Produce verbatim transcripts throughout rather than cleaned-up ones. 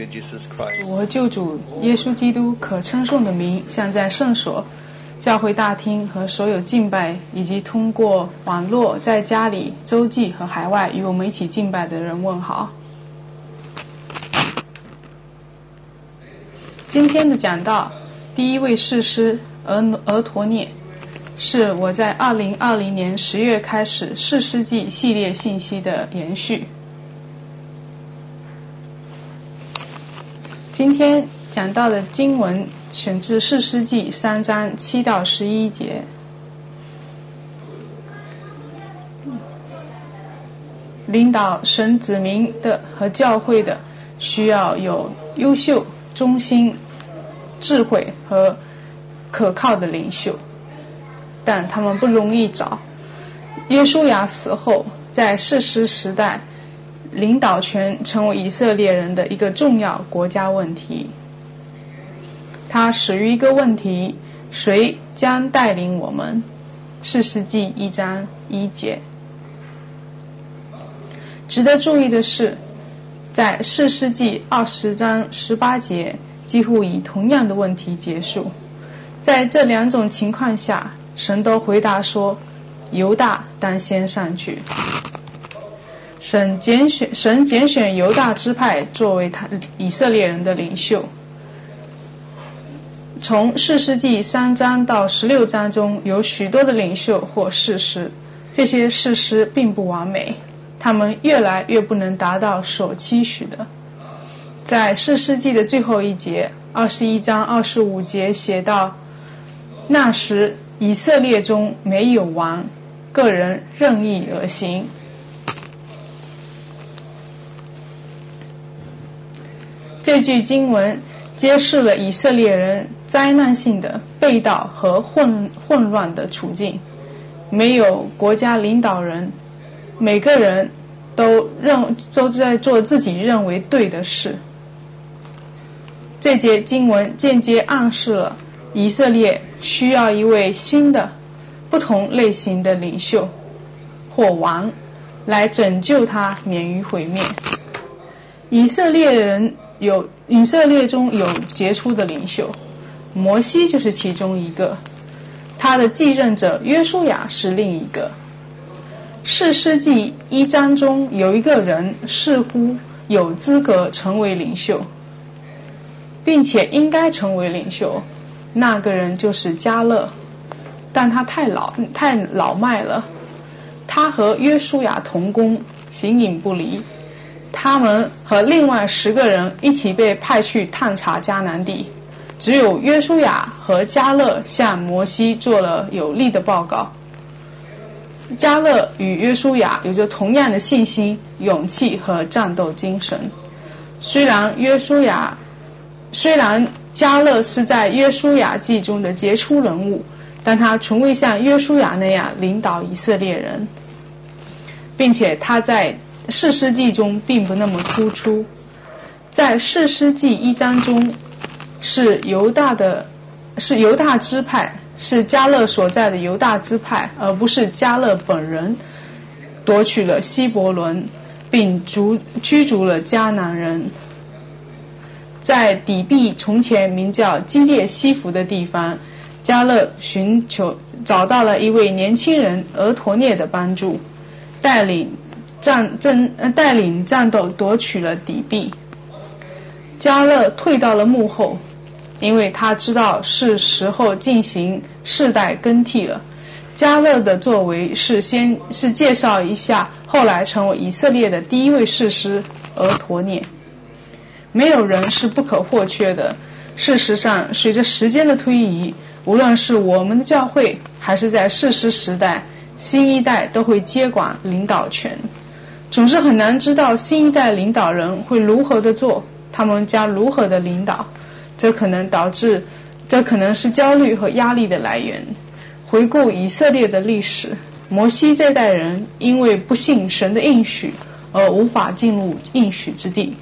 Savior Jesus Christ. 主和救主耶稣基督可称颂的名，向在圣所、教会大厅和所有敬拜，以及通过网络在家里、洲际和海外与我们一起敬拜的人问好。今天的讲道，第一位士师俄俄陀涅，是我在二零二零年十月开始士师记系列信息的延续。今天讲到的经文选自士师记三章七到十一节。领导神子民的和教会的，需要有优秀、忠心、智慧和可靠的领袖，但他们不容易找。约书亚死后，在士师时代，领导权成为以色列人的一个重要国家问题。它始于一个问题：谁将带领我们？士师记一章一节。值得注意的是，在士师记二十章十八节几乎以同样的问题结束。在这两种情况下，神都回答说，犹大当先上去。神拣选神拣选犹大支派作为他以色列人的领袖。从士师记三章到十六章中，有许多的领袖或士师，这些士师并不完美，他们越来越不能达到所期许的。在士师记的最后一节，二十一章二十五节写道，那时以色列中没有王，个人任意而行。这句经文揭示了以色列人灾难性的背道和混混乱的处境，没有国家领导人，每个人都认都在做自己认为对的事。这节经文间接暗示了以色列需要一位新的不同类型的领袖或王来拯救他免于毁灭。以色列人有以色列中有杰出的领袖，摩西就是其中一个，他的继任者约书亚是另一个。士师记一章中有一个人似乎有资格成为领袖，并且应该成为领袖，那个人就是迦勒，但他太老太老迈了。他和约书亚同工，形影不离。他们和另外十个人一起被派去探查迦南地，只有约书亚和迦勒向摩西做了有力的报告。迦勒与约书亚有着同样的信心、勇气和战斗精神。虽然约书亚虽然迦勒是在约书亚记中的杰出人物，但他从未像约书亚那样领导以色列人，并且他在士师记中并不那么突出。在士师记一章中，是犹大的是犹大支派，是迦勒所在的犹大支派，而不是迦勒本人夺取了希伯伦，并逐驱逐了迦南人。在底壁从前名叫基列西弗的地方，迦勒寻求找到了一位年轻人俄陀涅的帮助，带领战争带领战斗夺取了底壁。迦勒退到了幕后，因为他知道是时候进行世代更替了。迦勒的作为是先是介绍一下后来成为以色列的第一位士师俄陀涅。没有人是不可或缺的。事实上，随着时间的推移，无论是我们的教会还是在士师时代，新一代都会接管领导权。总是很难知道新一代领导人会如何的做，他们将如何的领导，这可能导致这可能是焦虑和压力的来源。回顾以色列的历史，摩西这代人因为不信神的应许而无法进入应许之地。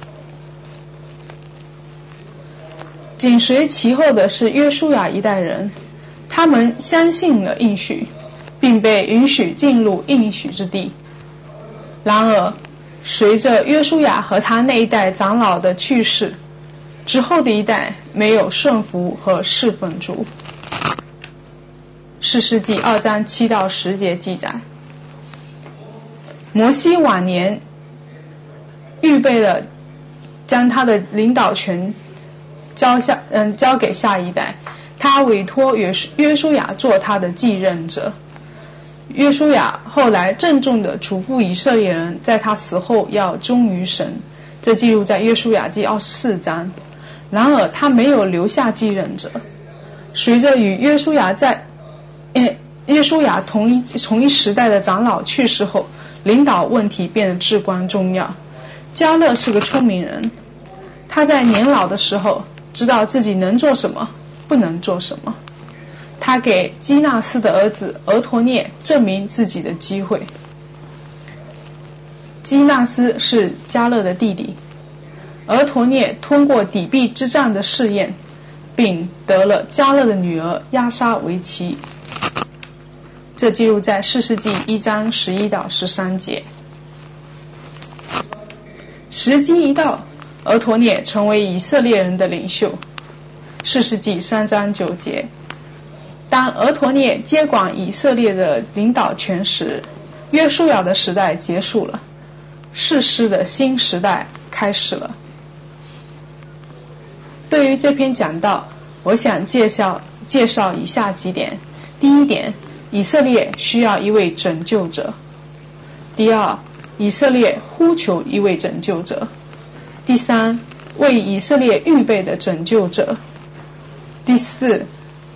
紧随其后的是约书亚一代人，他们相信了应许，并被允许进入应许之地。然而随着约书亚和他那一代长老的去世，之后的一代没有顺服和侍奉主。士师记二章七到十节记载，摩西晚年预备了将他的领导权交下嗯交给下一代，他委托约约书亚做他的继任者。约书亚后来郑重地嘱咐以色列人，在他死后要忠于神，这记录在约书亚记二十四章。然而他没有留下继任者。随着与约书亚在约书亚同一同一时代的长老去世后，领导问题变得至关重要。迦勒是个聪明人，他在年老的时候知道自己能做什么，不能做什么。他给基纳斯的儿子俄陀涅证明自己的机会。基纳斯是迦勒的弟弟，俄陀涅通过底壁之战的试验，并得了迦勒的女儿亚莎为妻。这记录在士师记一章十一到十三节。时机一到，俄陀涅成为以色列人的领袖。士师记三章九节。当俄陀涅接管以色列的领导权时，约书亚的时代结束了，士师的新时代开始了。对于这篇讲道，我想介绍介绍以下几点。第一点，以色列需要一位拯救者。第二，以色列呼求一位拯救者。第三，为以色列预备的拯救者。第四，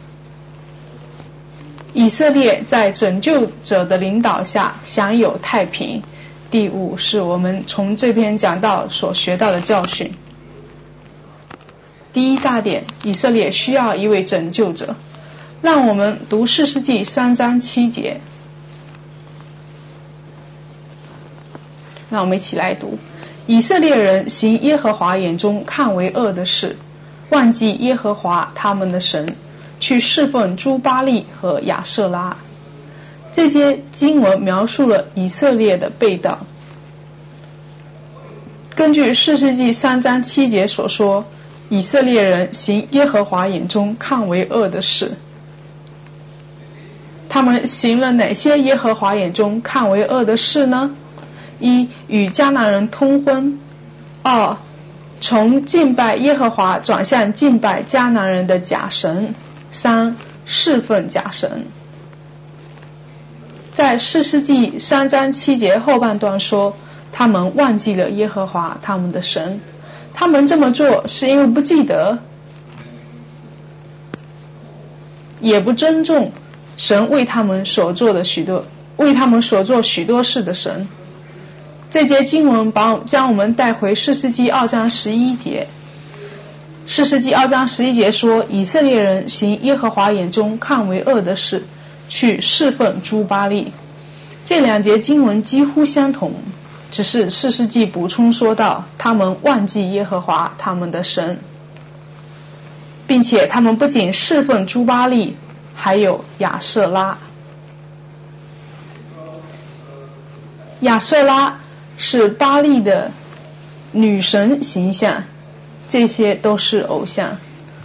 以色列在拯救者的领导下享有太平。第五，是我们从这篇讲道所学到的教训。第一大点，以色列需要一位拯救者。让我们读士师记三章七节。让我们一起来读。以色列人行耶和华眼中看为恶的事，忘记耶和华他们的神，去侍奉诸巴力和亚舍拉。这些经文描述了以色列的背道。根据士师记三章七节所说，以色列人行耶和华眼中看为恶的事。他们行了哪些耶和华眼中看为恶的事呢？一、与迦南人通婚；二、从敬拜耶和华转向敬拜迦南人的假神；三、侍奉假神。在士师记三章七节后半段说，他们忘记了耶和华他们的神。他们这么做是因为不记得，也不尊重神为他们所做的许多为他们所做许多事的神。这节经文把将我们带回士师记二章十一节。士师记二章十一节说，以色列人行耶和华眼中看为恶的事，去侍奉诸巴力。这两节经文几乎相同，只是士师记补充说到，他们忘记耶和华他们的神，并且他们不仅侍奉诸巴力，还有亚舍拉。亚舍拉是巴力的女神形象，这些都是偶像。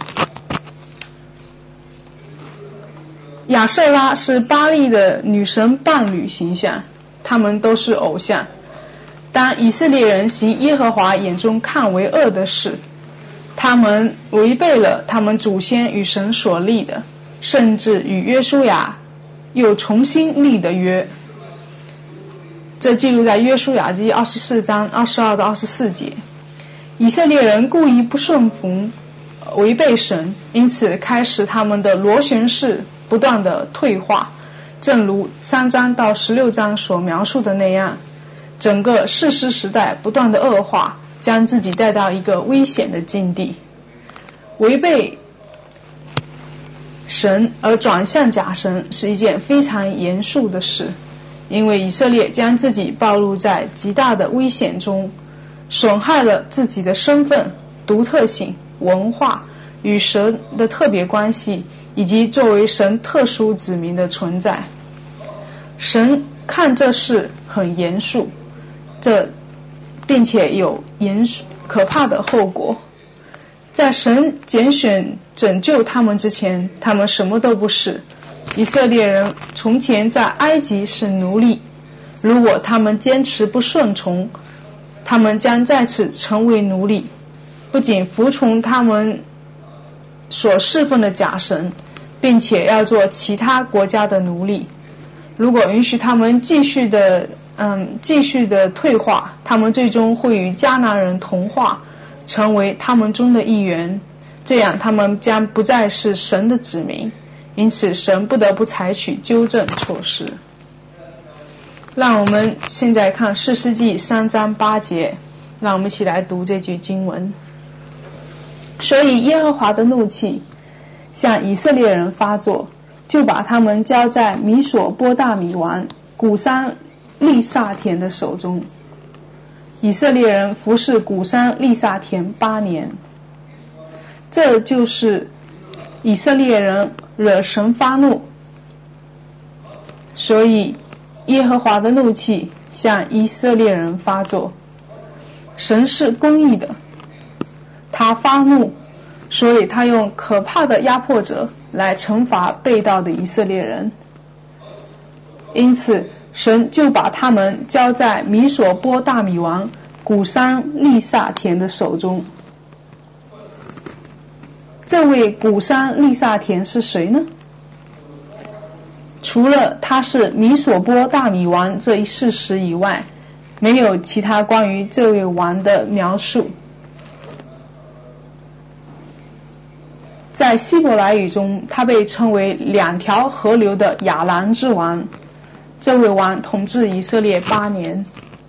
亚舍拉是巴力的女神伴侣形象，他们都是偶像。当以色列人行耶和华眼中看为恶的事，他们违背了他们祖先与神所立的，甚至与约书亚又重新立的约。这记录在约书亚记二十四章二十二到二十四节。以色列人故意不顺服，违背神，因此开始他们的螺旋式不断的退化，正如三章到十六章所描述的那样，整个士师时代不断的恶化，将自己带到一个危险的境地。违背神而转向假神是一件非常严肃的事，因为以色列将自己暴露在极大的危险中，损害了自己的身份、独特性、文化与神的特别关系，以及作为神特殊子民的存在。神看这事很严肃，这并且有严可怕的后果。在神拣选拯救他们之前，他们什么都不是。以色列人从前在埃及是奴隶，如果他们坚持不顺从，他们将再次成为奴隶，不仅服从他们所侍奉的假神，并且要做其他国家的奴隶。如果允许他们继续的嗯继续的退化，他们最终会与迦南人同化，成为他们中的一员，这样他们将不再是神的子民，因此神不得不采取纠正措施。让我们现在看士师记三章八节，让我们一起来读这句经文。所以耶和华的怒气向以色列人发作，就把他们交在米索波大米王古珊利萨田的手中。以色列人服侍古珊利萨田八年，这就是以色列人惹神发怒，所以耶和华的怒气向以色列人发作。神是公义的，他发怒，所以他用可怕的压迫者来惩罚背道的以色列人。因此神就把他们交在米索波大米王古珊利萨田的手中。这位古珊利萨田是谁呢？除了他是米索波大米王这一事实以外，没有其他关于这位王的描述。在希伯来语中，他被称为两条河流的亚兰之王。这位王统治以色列八年。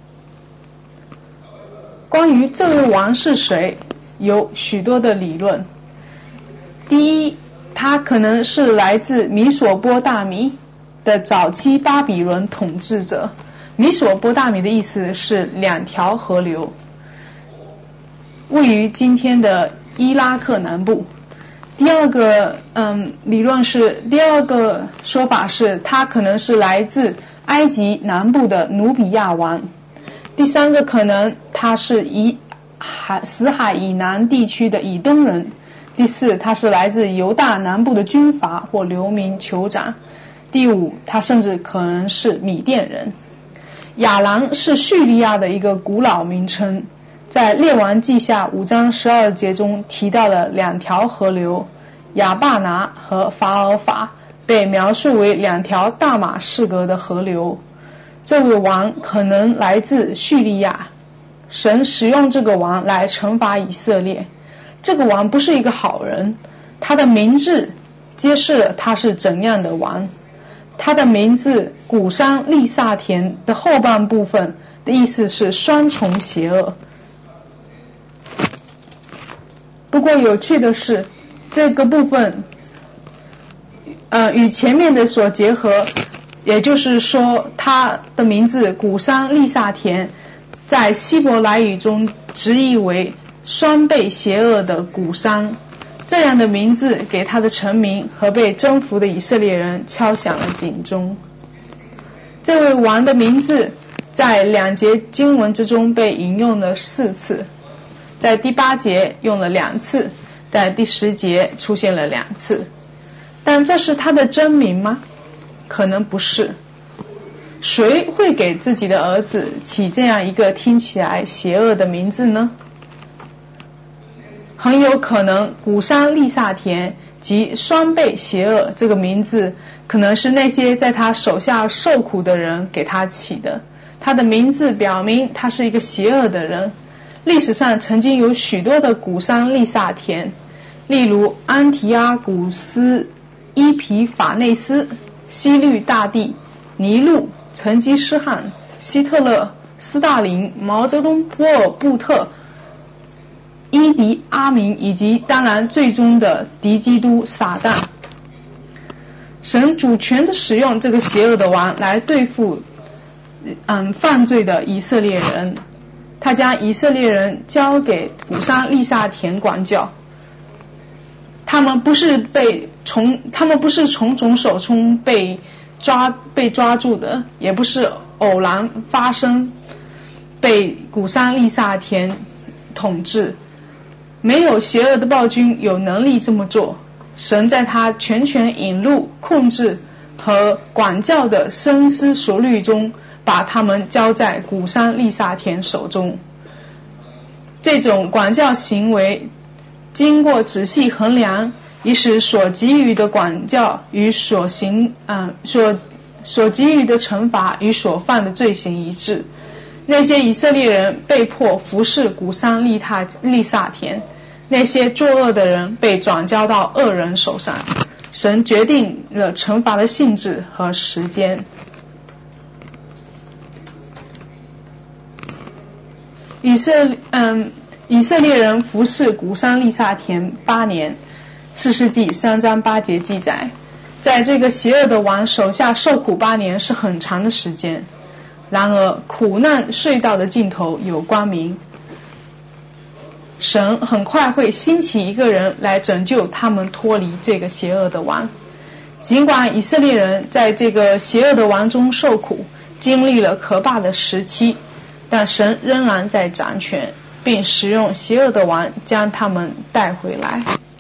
关于这位王是谁，有许多的理论。第一，他可能是来自米索波大米的早期巴比伦统治者。米索波大米的意思是两条河流，位于今天的伊拉克南部。第二个嗯理论是第二个说法是他可能是来自埃及南部的努比亚王。第三个可能他是以海死海以南地区的以东人。第四，他是来自犹大南部的军阀或流民酋长。第五，他甚至可能是米甸人。亚兰是叙利亚的一个古老名称，在列王记下五章十二节中提到了两条河流，亚巴拿和法尔法被描述为两条大马士革的河流。这位王可能来自叙利亚，神使用这个王来惩罚以色列。这个王不是一个好人，他的名字揭示了他是怎样的王。他的名字古珊利萨田的后半部分的意思是双重邪恶。不过有趣的是，这个部分呃，与前面的所结合，也就是说他的名字古珊利萨田在希伯来语中直译为双倍邪恶的古珊。这样的名字给他的臣民和被征服的以色列人敲响了警钟。这位王的名字在两节经文之中被引用了四次，在第八节用了两次，在第十节出现了两次。但这是他的真名吗？可能不是。谁会给自己的儿子起这样一个听起来邪恶的名字呢？很有可能古珊利萨田及双倍邪恶这个名字可能是那些在他手下受苦的人给他起的。他的名字表明他是一个邪恶的人。历史上曾经有许多的古珊利萨田，例如安提阿古斯、伊皮法内斯、西律大帝、尼禄、成吉思汗、希特勒、斯大林、毛泽东、波尔布特、伊迪阿明，以及当然最终的敌基督撒旦。神主权的使用这个邪恶的王来对付嗯犯罪的以色列人，他将以色列人交给古珊利萨田管教。他们不是被从他们不是从种手中被抓被抓住的，也不是偶然发生， 被古珊利萨田统治。没有邪恶的暴君有能力这么做。神在他全权引路、控制和管教的深思熟虑中，把他们交在古珊利萨田手中。这种管教行为经过仔细衡量，以使所给予的管教与所行啊、呃、所所给予的惩罚与所犯的罪行一致。那些以色列人被迫服侍古珊利塔利萨田，那些作恶的人被转交到恶人手上。神决定了惩罚的性质和时间。以色嗯，以色列人服侍古珊利萨田八年，士师记三章八节记载，在这个邪恶的王手下受苦八年是很长的时间。然而苦难隧道的尽头有光明，神很快会兴起一个人来拯救他们脱离这个邪恶的王。尽管以色列人在这个邪恶的王中受苦，经历了可怕的时期，但神仍然在掌权，并使用邪恶的王将他们带回来。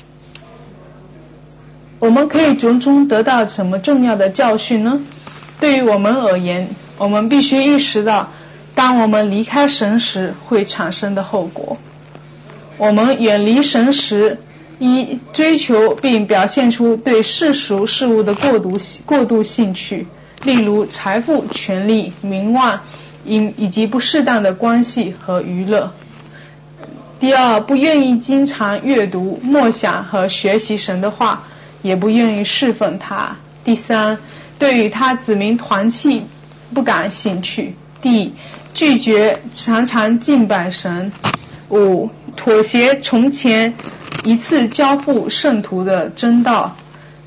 我们可以从中得到什么重要的教训呢？对于我们而言，我们必须意识到当我们离开神时会产生的后果。我们远离神时，一追求并表现出对世俗事物的过度过度兴趣，例如财富、权力、名望以以及不适当的关系和娱乐。第二，不愿意经常阅读、默想和学习神的话，也不愿意侍奉他。第三，对于他子民团契不感兴趣。第，拒绝常常敬拜神。五，妥协从前一次交付圣徒的真道。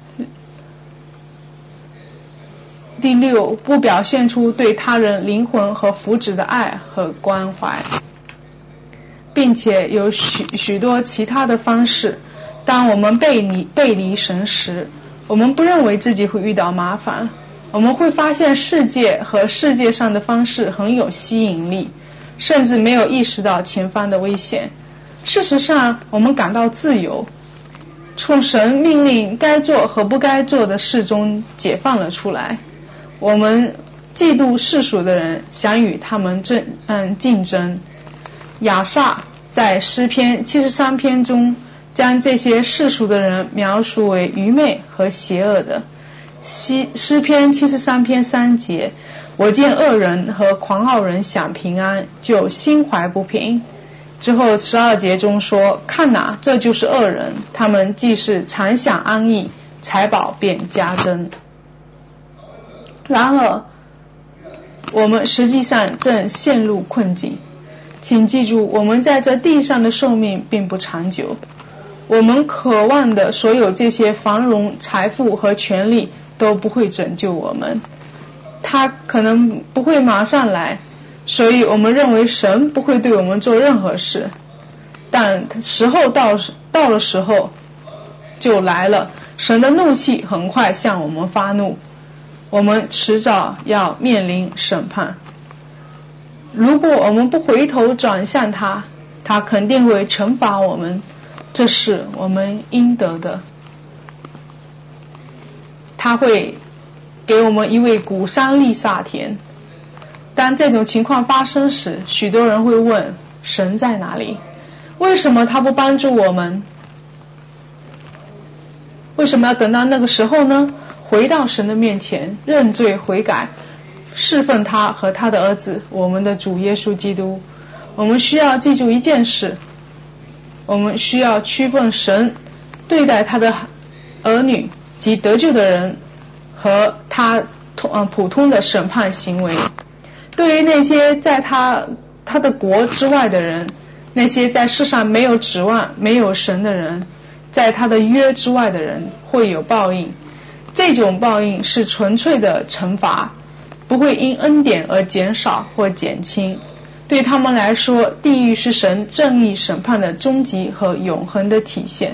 第六，不表现出对他人灵魂和福祉的爱和关怀，并且有许许多其他的方式。当我们背离背离神时，我们不认为自己会遇到麻烦，我们会发现世界和世界上的方式很有吸引力，甚至没有意识到前方的危险。事实上，我们感到自由，从神命令该做和不该做的事中解放了出来。我们嫉妒世俗的人，想与他们争嗯竞争。亚萨在诗篇七十三篇中将这些世俗的人描述为愚昧和邪恶的。诗篇七十三篇三节，我见恶人和狂傲人享平安，就心怀不平。之后十二节中说，看哪，这就是恶人，他们既是常享安逸，财宝便加增。然而我们实际上正陷入困境。请记住，我们在这地上的寿命并不长久，我们渴望的所有这些繁荣、财富和权利都不会拯救我们，它可能不会马上来，所以我们认为神不会对我们做任何事。但时候到到了时候就来了，神的怒气很快向我们发怒，我们迟早要面临审判。如果我们不回头转向他，他肯定会惩罚我们，这是我们应得的。他会给我们一位古珊利萨田。当这种情况发生时，许多人会问，神在哪里？为什么他不帮助我们？为什么要等到那个时候呢？回到神的面前，认罪悔改，侍奉他和他的儿子，我们的主耶稣基督。我们需要记住一件事，我们需要区分神对待他的儿女及得救的人和他普通的审判行为。对于那些在他他的国之外的人，那些在世上没有指望、没有神的人，在他的约之外的人会有报应。这种报应是纯粹的惩罚，不会因恩典而减少或减轻。对他们来说，地狱是神正义审判的终极和永恒的体现。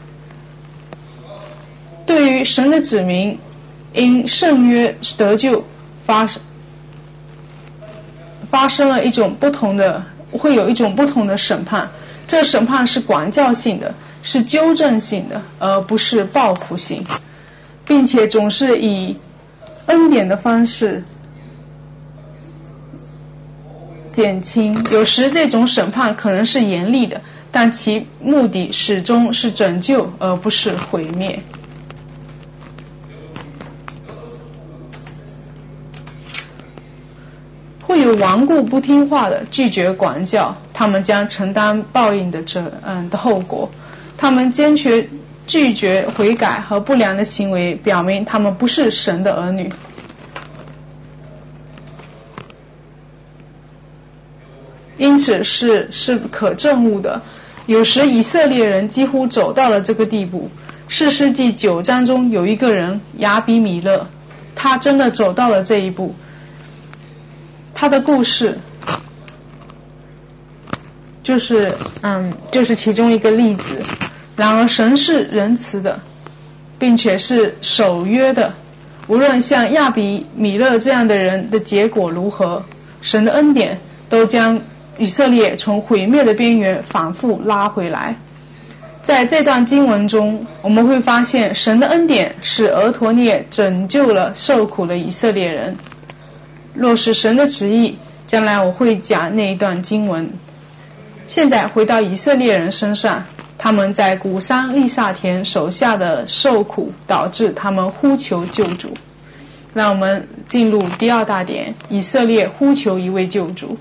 对于神的子民，因圣约得救发发生了一种不同的，会有一种不同的审判。这审判是管教性的，是纠正性的，而不是报复性，并且总是以恩典的方式减轻。有时这种审判可能是严厉的，但其目的始终是拯救，而不是毁灭。会有顽固不听话的拒绝管教，他们将承担报应的责嗯的后果。他们坚决拒绝悔改和不良的行为，表明他们不是神的儿女。因此是是可证悟的。有时以色列人几乎走到了这个地步。士师记九章中有一个人亚比米勒，他真的走到了这一步。他的故事就是嗯就是其中一个例子。然而神是仁慈的，并且是守约的。无论像亚比米勒这样的人的结果如何，神的恩典都将以色列从毁灭的边缘反复拉回来。在这段经文中，我们会发现神的恩典使俄陀聶拯救了受苦的以色列人。若是神的旨意，将来我会讲那一段经文。现在回到以色列人身上，他们在古山利萨田手下的受苦导致他们呼求救主。让我们进入第二大点，以色列呼求一位救主。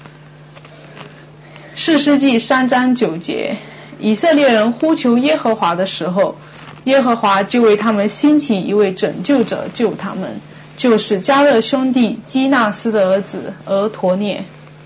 士师记三章九节，以色列人呼求耶和华的时候，耶和华就为他们兴起一位拯救者救他们，就是迦勒兄弟基纳斯的儿子俄陀聶。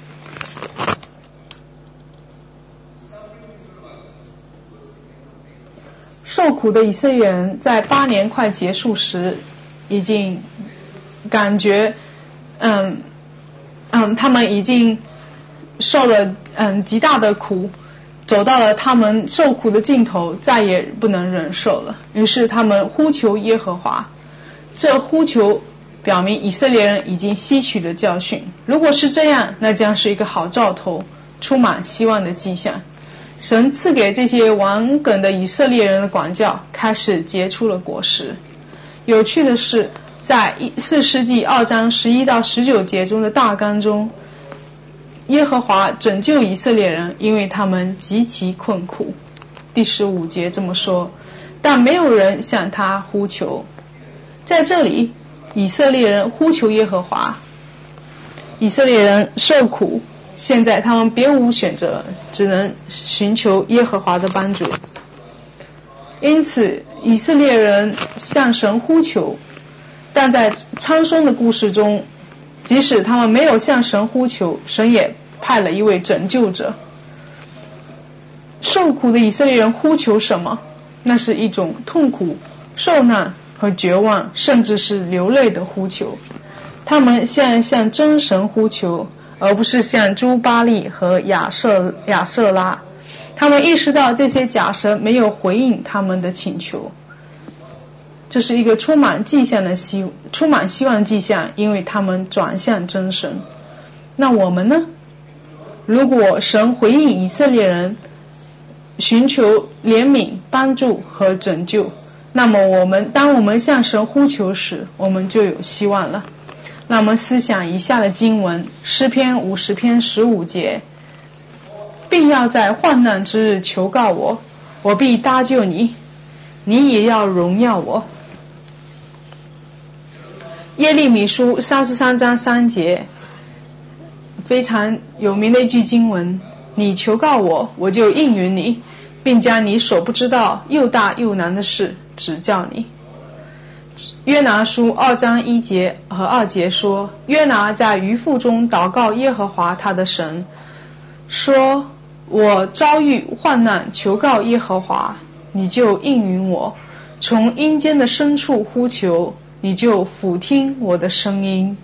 受苦的以色列人在八年快结束时，已经感觉，嗯嗯，他们已经受了嗯极大的苦，走到了他们受苦的尽头，再也不能忍受了。于是他们呼求耶和华。这呼求表明以色列人已经吸取了教训。如果是这样，那将是一个好兆头，充满希望的迹象。神赐给这些顽梗的以色列人的管教开始结出了果实。有趣的是，在士师记二章十一到十九节中的大纲中，耶和华拯救以色列人，因为他们极其困苦。第十五节这么说，但没有人向他呼求。在这里，以色列人呼求耶和华，以色列人受苦，现在他们别无选择，只能寻求耶和华的帮助。因此以色列人向神呼求，但在参孙的故事中，即使他们没有向神呼求，神也派了一位拯救者。受苦的以色列人呼求什么？那是一种痛苦、受难和绝望，甚至是流泪的呼求。他们向向真神呼求，而不是向朱巴利和亚瑟亚瑟拉。他们意识到这些假神没有回应他们的请求，这是一个充满迹象的希充满希望的迹象，因为他们转向真神。那我们呢？如果神回应以色列人寻求怜悯、帮助和拯救，那么我们当我们向神呼求时，我们就有希望了。那我们思想以下的经文，诗篇五十篇十五节，并要在患难之日求告我，我必搭救你，你也要荣耀我。耶利米书三十三章三节，非常有名的一句经文，你求告我，我就应允你，并将你所不知道又大又难的事指教你。约拿书二章一节和二节说，约拿在鱼腹中祷告耶和华他的神，说，我遭遇患难求告耶和华，你就应允我，从阴间的深处呼求，你就俯听我的声音。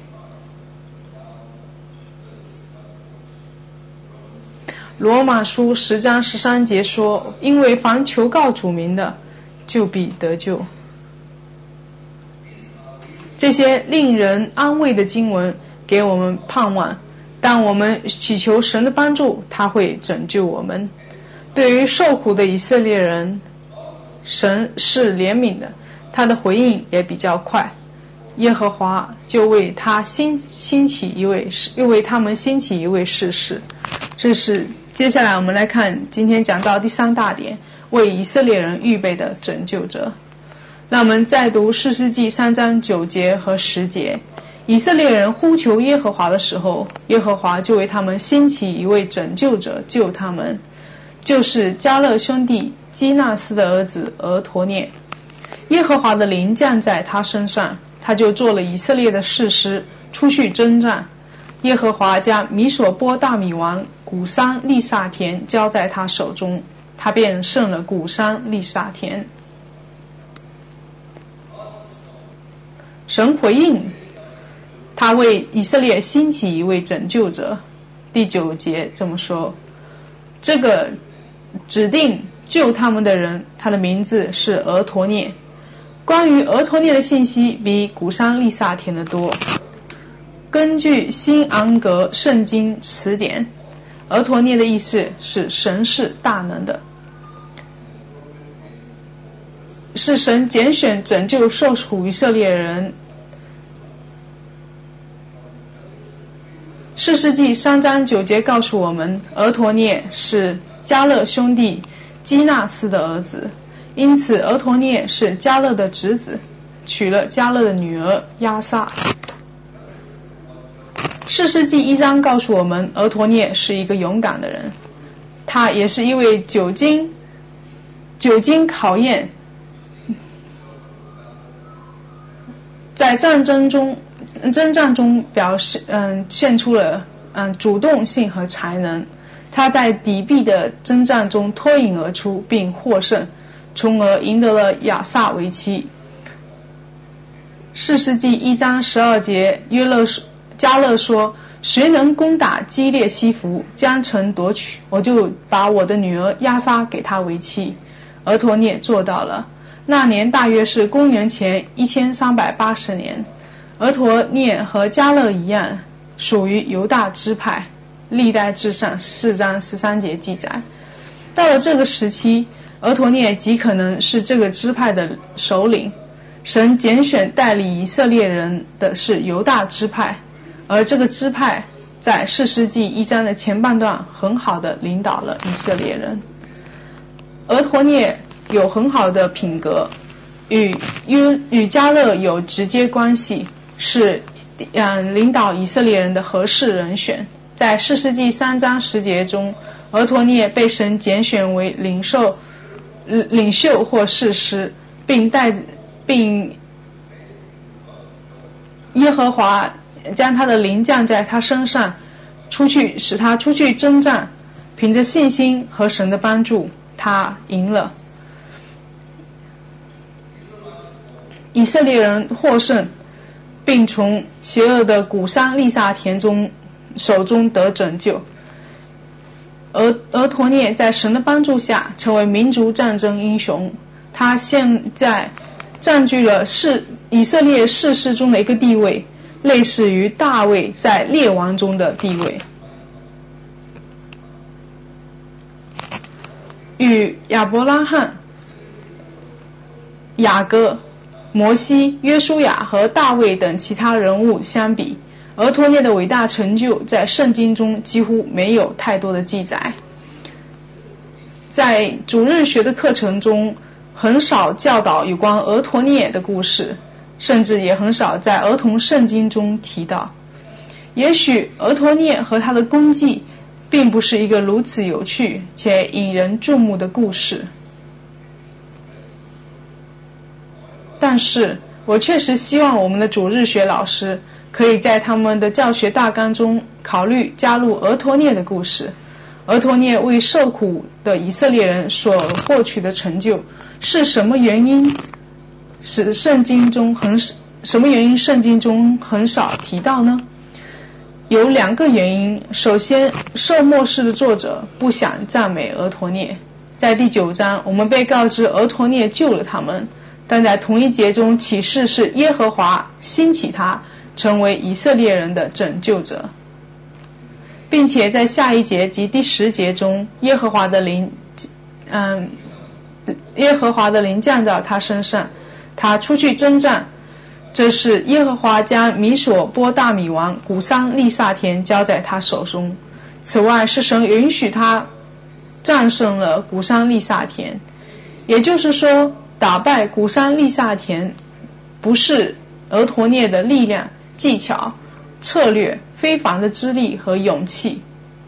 罗马书十章十三节说，因为凡求告主名的，就必得救。这些令人安慰的经文给我们盼望。当我们祈求神的帮助，他会拯救我们。对于受苦的以色列人，神是怜悯的，他的回应也比较快。耶和华就为他兴兴起一位，又为他们兴起一位士师。这是接下来我们来看今天讲到第三大点，为以色列人预备的拯救者。那我们再读士师记三章九节和十节。以色列人呼求耶和华的时候，耶和华就为他们兴起一位拯救者救他们，就是迦勒兄弟基纳斯的儿子俄陀涅。耶和华的灵降在他身上，他就做了以色列的士师，出去征战。耶和华将米索波大米王古珊利萨田交在他手中，他便胜了古珊利萨田。神回应他为以色列兴起一位拯救者。第九节这么说，这个指定救他们的人，他的名字是俄陀涅。关于俄陀涅的信息比古珊利萨田的多。根据新昂格圣经词典，俄陀涅的意思是神是大能的，是神拣选拯救受苦以色列人。士师记三章九节告诉我们，俄陀涅是迦勒兄弟基纳斯的儿子，因此俄陀涅是迦勒的侄子，娶了迦勒的女儿亚撒。士师记一章告诉我们，俄陀涅是一个勇敢的人，他也是一位久经久经考验，在战争中征战中表示嗯献出了嗯主动性和才能。他在底壁的征战中脱颖而出并获胜，从而赢得了亚撒为妻。士师记一章十二节，约勒迦勒说，谁能攻打基列西弗，将城夺取，我就把我的女儿亚撒给他为妻。俄陀涅做到了。那年大约是公元前一千三百八十年。俄陀涅和迦勒一样，属于犹大支派，历代志上四章十三节记载。到了这个时期，俄陀涅极可能是这个支派的首领。神拣选代理以色列人的是犹大支派，而这个支派在士师记一章的前半段很好的领导了以色列人。俄陀涅有很好的品格，与约与迦勒有直接关系，是嗯领导以色列人的合适人选。在士师记三章十节中，俄陀涅被神拣选为领袖领袖或士师，并带并耶和华将他的灵降在他身上，出去使他出去征战，凭着信心和神的帮助，他赢了。以色列人获胜，并从邪恶的古珊利萨田中手中得拯救。俄俄陀涅在神的帮助下成为民族战争英雄，他现在占据了士以色列士师中的一个地位，类似于大卫在列王中的地位。与亚伯拉罕、雅各、摩西、约书亚和大卫等其他人物相比，俄陀涅的伟大成就在圣经中几乎没有太多的记载。在主日学的课程中很少教导有关俄陀涅的故事，甚至也很少在儿童圣经中提到。也许俄陀涅和他的功绩并不是一个如此有趣且引人注目的故事，但是我确实希望我们的主日学老师可以在他们的教学大纲中考虑加入俄陀涅的故事。俄陀涅为受苦的以色列人所获取的成就是什么原因使圣经中很什么原因圣经中很少提到呢？有两个原因。首先，受末世的作者不想赞美俄陀涅。在第九章我们被告知俄陀涅救了他们，但在同一节中启示是耶和华兴起他成为以色列人的拯救者，并且在下一节及第十节中，耶和华的灵，嗯，耶和华的灵降到他身上，他出去征战。这是耶和华将米索波大米王古桑利萨田交在他手中。此外，是神允许他战胜了古桑利萨田，也就是说，打败古桑利萨田不是俄陀涅的力量、技巧、策略、非凡的智力和勇气，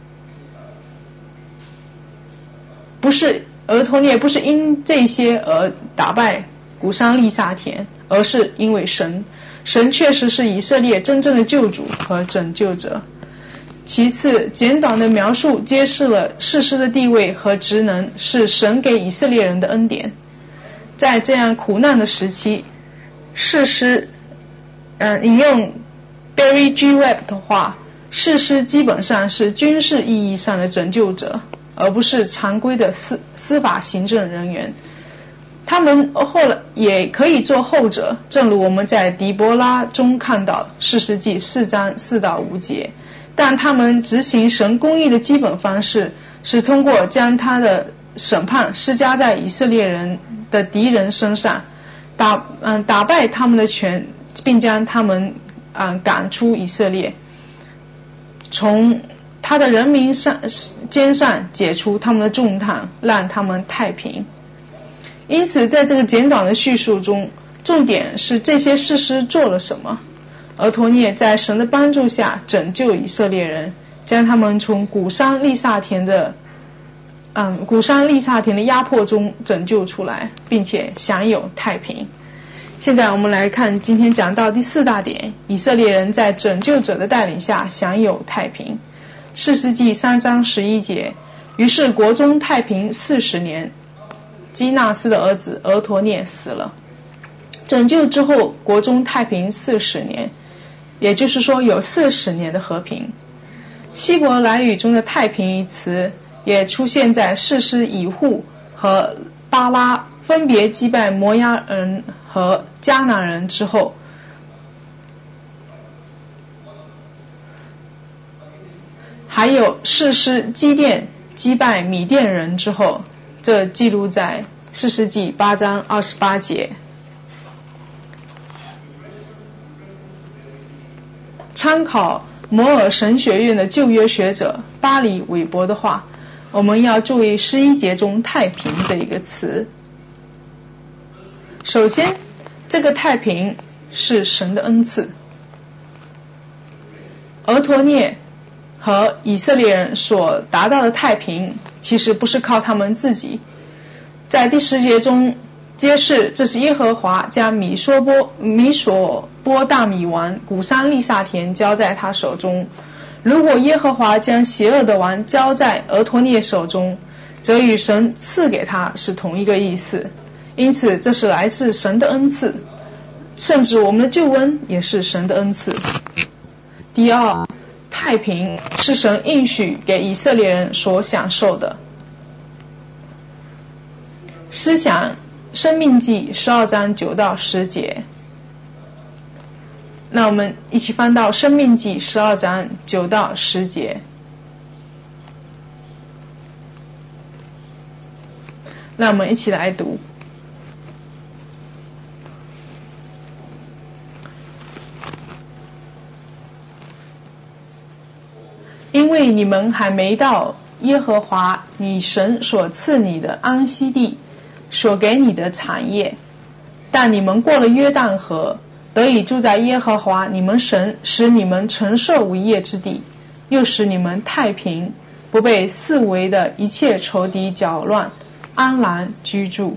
不是俄陀涅不是因这些而打败古桑利萨田，而是因为神，神确实是以色列真正的救主和拯救者。其次，简短的描述揭示了士师的地位和职能是神给以色列人的恩典。在这样苦难的时期，士师，嗯，引用 Barry G. Webb 的话，士师基本上是军事意义上的拯救者，而不是常规的司司法行政人员。他们后来也可以做后者，正如我们在狄波拉中看到士师记四章四到五节。但他们执行神公义的基本方式是通过将他的审判施加在以色列人的敌人身上，打嗯打败他们的权，并将他们嗯赶出以色列，从他的人民上肩上解除他们的重担，让他们太平。因此，在这个简短的叙述中，重点是这些士师做了什么。俄陀涅在神的帮助下拯救以色列人，将他们从古桑利萨田的嗯古桑利萨田的压迫中拯救出来，并且享有太平。现在我们来看今天讲到第四大点，以色列人在拯救者的带领下享有太平。士师记三章十一节，于是国中太平四十年，基纳斯的儿子俄陀涅死了。拯救之后，国中太平四十年，也就是说有四十年的和平。希伯来语中的太平一词也出现在士师以户和巴拉分别击败摩押人和迦南人之后，还有士师基甸击败米甸人之后，这记录在士师记八章二十八节。参考摩尔神学院的旧约学者巴里韦伯的话，我们要注意十一节中太平这一个词。首先，这个太平是神的恩赐。俄陀涅和以色列人所达到的太平其实不是靠他们自己。在第十节中揭示，这是耶和华将米索波米索波大米王古桑利萨田交在他手中。如果耶和华将邪恶的王交在俄陀涅手中，则与神赐给他是同一个意思。因此，这是来自神的恩赐，甚至我们的救恩也是神的恩赐。第二，太平是神应许给以色列人所享受的。思想申命记十二章九到十节。那我们一起翻到申命记十二章九到十节。那我们一起来读。因为你们还没到耶和华你神所赐你的安息地，所给你的产业，但你们过了约旦河，得以住在耶和华你们神使你们承受为业之地，又使你们太平，不被四围的一切仇敌搅乱，安然居住。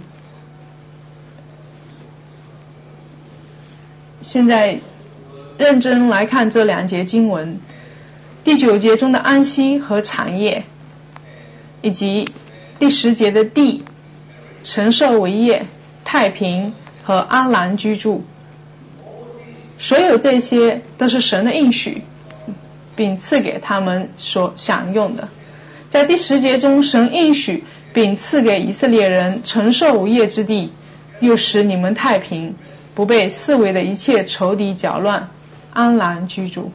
现在认真来看这两节经文，第九节中的安息和产业，以及第十节的地、承受为业、太平和安然居住，所有这些都是神的应许，并赐给他们所享用的。在第十节中，神应许并赐给以色列人承受为业之地，又使你们太平，不被四围的一切仇敌搅乱， 安然居住。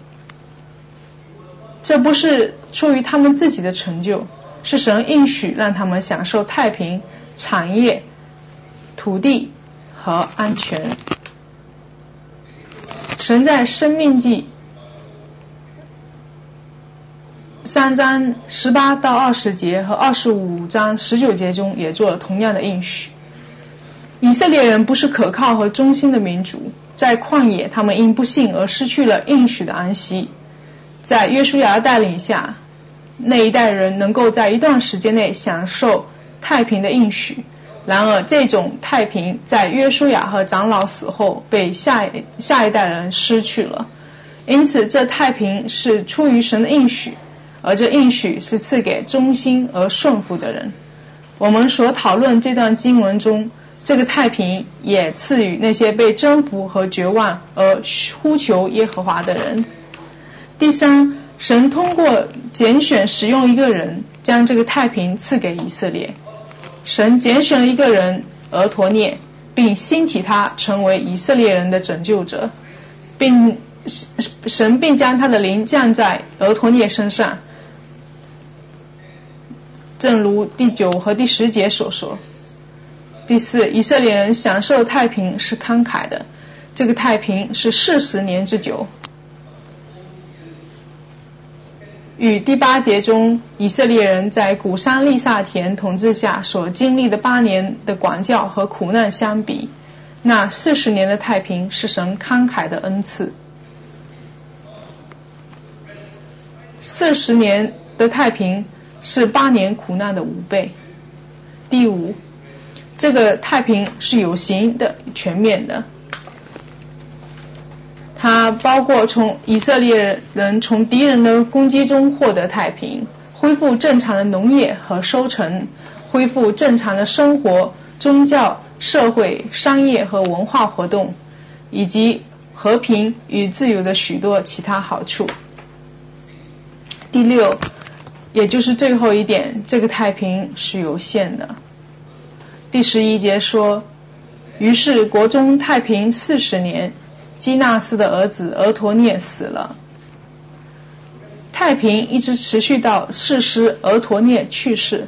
这不是出于他们自己的成就，是神应许让他们享受太平、产业、土地和安全。神在申命记三章十八到二十节和二十五章十九节中也做了同样的应许。以色列人不是可靠和忠心的民族，在旷野他们因不信而失去了应许的安息。在约书亚的带领下，那一代人能够在一段时间内享受太平的应许。然而这种太平在约书亚和长老死后被下一下一代人失去了。因此这太平是出于神的应许，而这应许是赐给忠心而顺服的人。我们所讨论这段经文中，这个太平也赐予那些被征服和绝望而呼求耶和华的人。第三，神通过拣选使用一个人，将这个太平赐给以色列。神拣选了一个人俄陀聶，并兴起他成为以色列人的拯救者，并神并将他的灵降在俄陀聶身上，正如第九和第十节所说。第四，以色列人享受太平是慷慨的，这个太平是四十年之久。与第八节中以色列人在古珊利萨田统治下所经历的八年的管教和苦难相比，那四十年的太平是神慷慨的恩赐。四十年的太平是八年苦难的五倍。第五，这个太平是有形的、全面的，它包括从以色列人从敌人的攻击中获得太平，恢复正常的农业和收成，恢复正常的生活、宗教、社会、商业和文化活动，以及和平与自由的许多其他好处。第六，也就是最后一点，这个太平是有限的。第十一节说，于是国中太平四十年，基纳斯的儿子俄陀聶死了。太平一直持续到士师俄陀聶去世。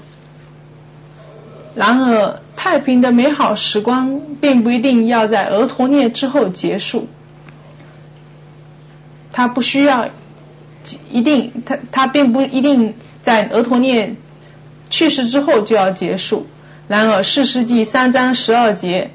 然而太平的美好时光并不一定要在俄陀聶之后结束，它不需要一定它它并不一定在俄陀聶去世之后就要结束。然而士师记三章十二节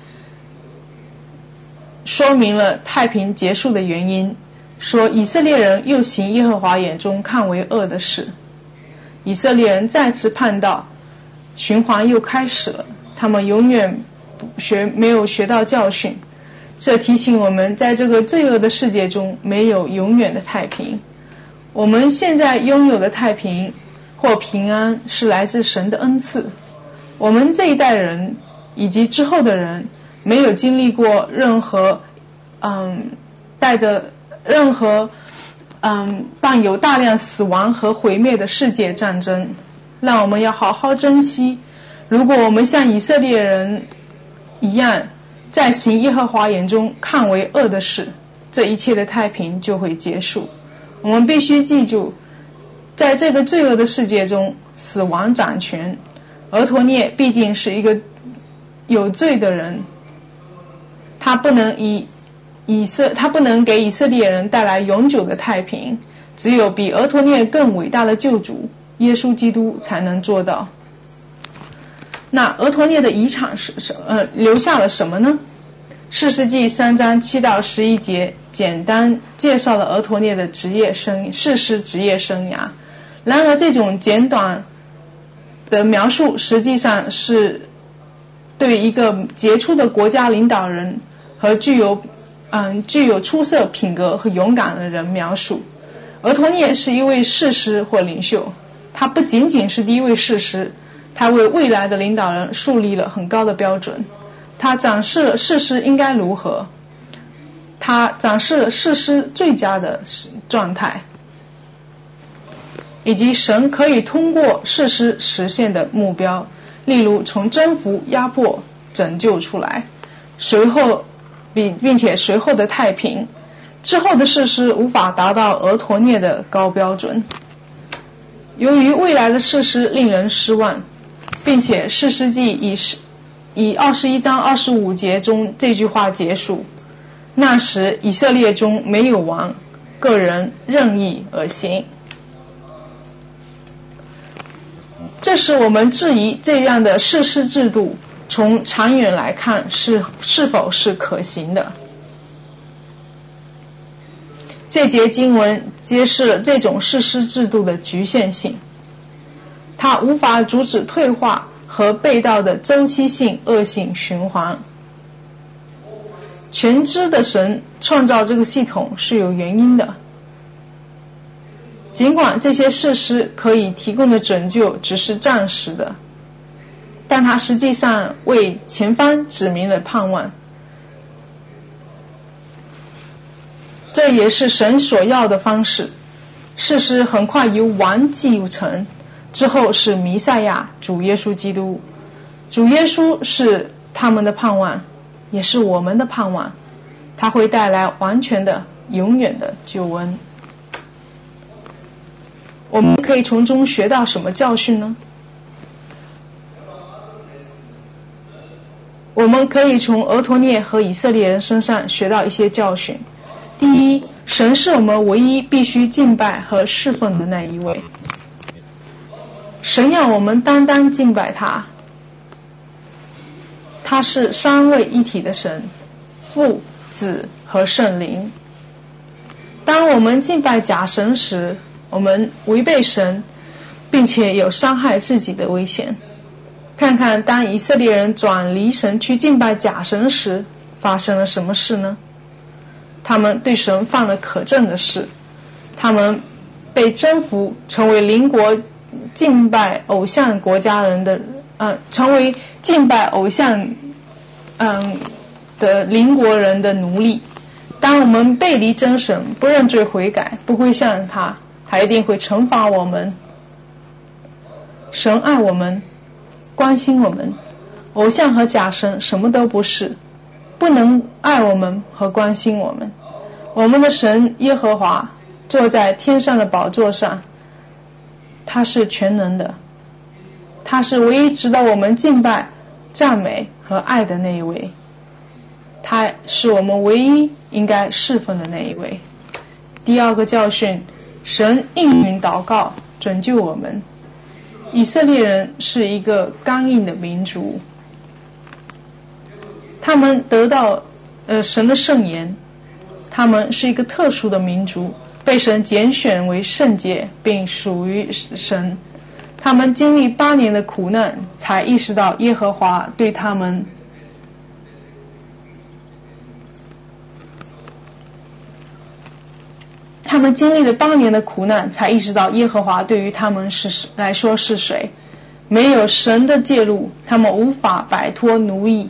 说明了太平结束的原因，说以色列人又行耶和华眼中看为恶的事。以色列人再次叛道，循环又开始了，他们永远学没有学到教训。这提醒我们，在这个罪恶的世界中没有永远的太平。我们现在拥有的太平或平安是来自神的恩赐。我们这一代人以及之后的人没有经历过任何嗯带着任何嗯伴有大量死亡和毁灭的世界战争，让我们要好好珍惜。如果我们像以色列人一样在行耶和华眼中看为恶的事，这一切的太平就会结束。我们必须记住，在这个罪恶的世界中，死亡掌权。俄陀聶毕竟是一个有罪的人，他不能以以色他不能给以色列人带来永久的太平，只有比俄陀聶更伟大的救主耶稣基督才能做到。那俄陀聶的遗产是什呃留下了什么呢？士师记三章七到十一节简单介绍了俄陀聶的职业生士师职业生涯。然而这种简短的描述实际上是对一个杰出的国家领导人和具有嗯具有出色品格和勇敢的人描述。俄陀聶是一位士师或领袖，他不仅仅是第一位士师，他为未来的领导人树立了很高的标准。他展示了士师应该如何，他展示了士师最佳的状态，以及神可以通过士师实现的目标，例如从征服、压迫、拯救出来，随后并并且随后的太平。 之后的士师无法达到俄陀涅的高标准。由于未来的士师令人失望，并且士师记以以二十一章二十五节中这句话结束：那时以色列中没有王，个人任意而行。这使我们质疑这样的士师制度从长远来看是是否是可行的。这节经文揭示了这种士师制度的局限性，它无法阻止退化和背道的周期性恶性循环。全知的神创造这个系统是有原因的，尽管这些士师可以提供的拯救只是暂时的，但它实际上为前方指明了盼望。这也是神所要的方式。士师很快由王继承，之后是弥赛亚主耶稣基督。主耶稣是他们的盼望，也是我们的盼望，他会带来完全的永远的救恩。我们可以从中学到什么教训呢？我们可以从俄陀涅和以色列人身上学到一些教训。第一，神是我们唯一必须敬拜和侍奉的那一位。神要我们单单敬拜他，他是三位一体的神，父、子和圣灵。当我们敬拜假神时，我们违背神，并且有伤害自己的危险。看看当以色列人转离神去敬拜假神时，发生了什么事呢？他们对神犯了可憎的事，他们被征服，成为邻国敬拜偶像国家人的，呃，成为敬拜偶像，嗯的邻国人的奴隶。当我们背离真神，不认罪悔改，不归向他，他一定会惩罚我们。神爱我们，关心我们，偶像和假神什么都不是，不能爱我们和关心我们。我们的神耶和华坐在天上的宝座上，他是全能的，他是唯一值得我们敬拜、赞美和爱的那一位，他是我们唯一应该侍奉的那一位。第二个教训，神应允祷告，拯救我们。以色列人是一个刚硬的民族，他们得到呃神的圣言，他们是一个特殊的民族，被神拣选为圣洁，并属于神。他们经历八年的苦难，才意识到耶和华对他们他们经历了八年的苦难，才意识到耶和华对于他们是来说是谁。没有神的介入，他们无法摆脱奴役。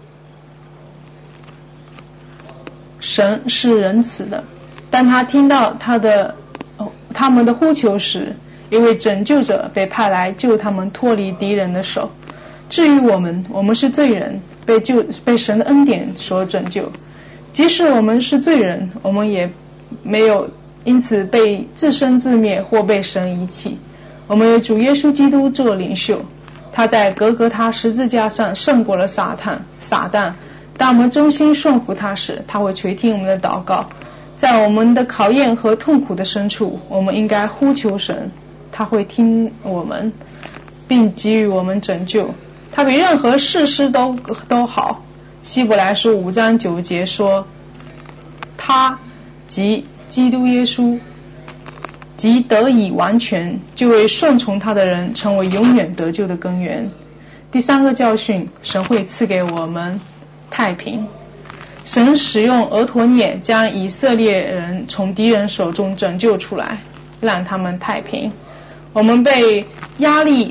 神是仁慈的，当他听到他的、哦、他们的呼求时，一位拯救者被派来救他们脱离敌人的手。至于我们，我们是罪人，被救被神的恩典所拯救。即使我们是罪人，我们也没有因此被自生自灭或被神遗弃。我们有主耶稣基督做领袖，他在革革他十字架上胜过了撒旦撒旦当我们忠心顺服他时，他会垂听我们的祷告。在我们的考验和痛苦的深处，我们应该呼求神，他会听我们并给予我们拯救。他比任何士师都都好。希伯来书五章九节说，他即基督耶稣即得以完全，就为顺从他的人成为永远得救的根源。第三个教训，神会赐给我们太平。神使用俄陀涅将以色列人从敌人手中拯救出来，让他们太平。我们被压力、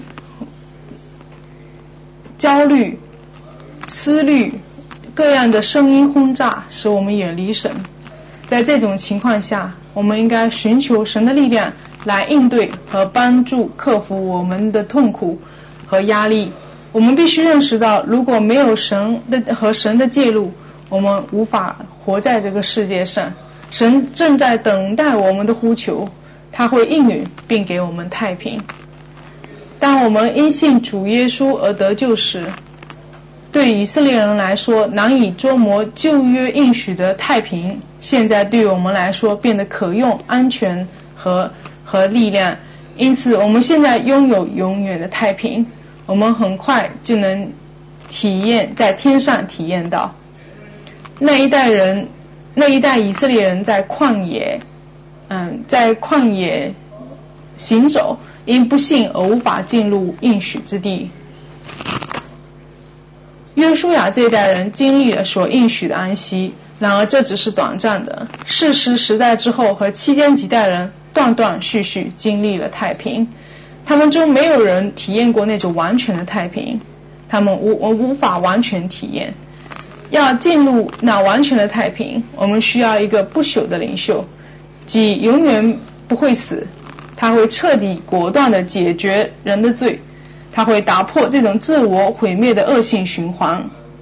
焦虑、思虑各样的声音轰炸，使我们远离神。在这种情况下，我们应该寻求神的力量来应对和帮助克服我们的痛苦和压力。我们必须认识到，如果没有神的和神的介入，我们无法活在这个世界上。 神正在等待我们的呼求，他会应允并给我们太平。当我们因信主耶稣而得救时，对以色列人来说难以捉摸旧约应许的太平，现在对我们来说变得可用、安全和和力量。因此我们现在拥有永远的太平，我们很快就能体验在天上体验到。那一代人那一代以色列人在旷野嗯，在旷野行走，因不信而无法进入应许之地。约书亚这一代人经历了所应许的安息，然而这只是短暂的。士师时代之后和期间几代人断断续续经历了太平，他们中没有人体验过那种完全的太平，他们无无法完全体验。要进入那完全的太平，我们需要一个不朽的领袖，即永远不会死，他会彻底果断地解决人的罪，他会打破这种自我毁灭的恶性循环。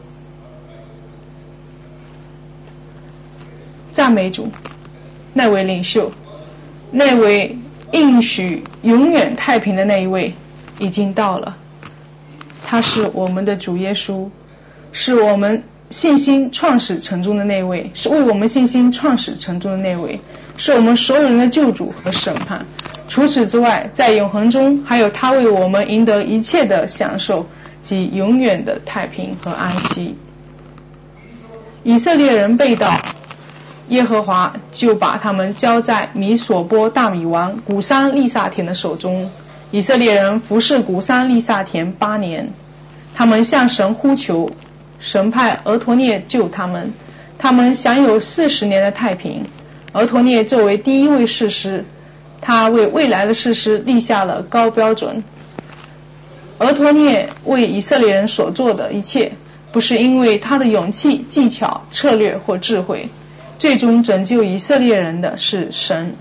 赞美主，那位领袖，那位应许永远太平的那一位已经到了，他是我们的主耶稣，是我们信心创始成终的那位，是为我们信心创始成终的那位，是我们所有人的救主和审判。除此之外，在永恒中还有他为我们赢得一切的享受及永远的太平和安息。以色列人被盗，耶和华就把他们交在米索波大米王古珊利萨田的手中。以色列人服侍古珊利萨田八年，他们向神呼求，神派俄陀涅救他们，他们享有四十年的太平。俄陀涅作为第一位士师，他为未来的士师立下了高标准。俄陀涅为以色列人所做的一切，不是因为他的勇气、技巧、策略或智慧，最终拯救以色列人的是神。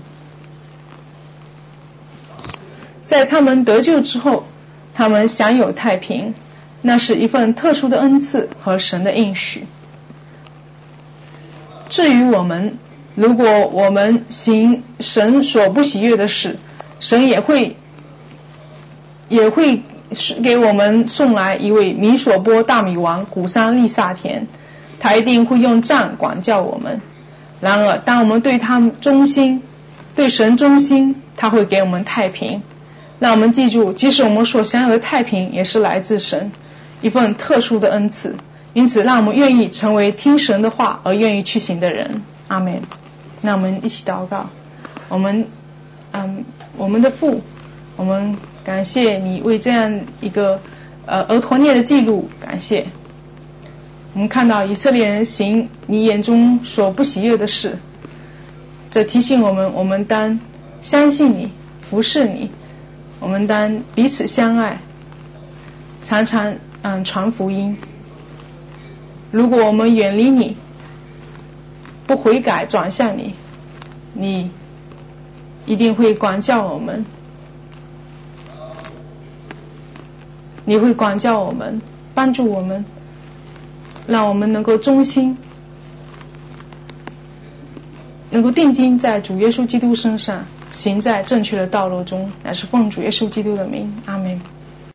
在他们得救之后，他们享有太平，那是一份特殊的恩赐和神的应许。至于我们，如果我们行神所不喜悦的事，神也会也会给我们送来一位米索波大米王古珊利萨田，他一定会用杖管教我们。然而当我们对他们忠心，对神忠心，他会给我们太平。让我们记住，即使我们所享有的太平也是来自神，一份特殊的恩赐。因此让我们愿意成为听神的话而愿意去行的人。阿们。那我们一起祷告。我们嗯，我们的父，我们感谢你为这样一个呃俄陀涅的记录感谢。我们看到以色列人行你眼中所不喜悦的事，这提醒我们，我们当相信你，服侍你，我们当彼此相爱，常常嗯传福音。如果我们远离你，不悔改转向你，你一定会管教我们，你会管教我们，帮助我们，让我们能够忠心，能够定睛在主耶稣基督身上，行在正确的道路中，乃是奉主耶稣基督的名。阿们。